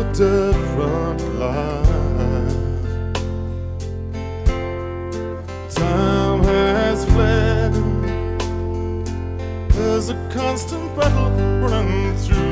different life. Time has fled. There's a constant battle running through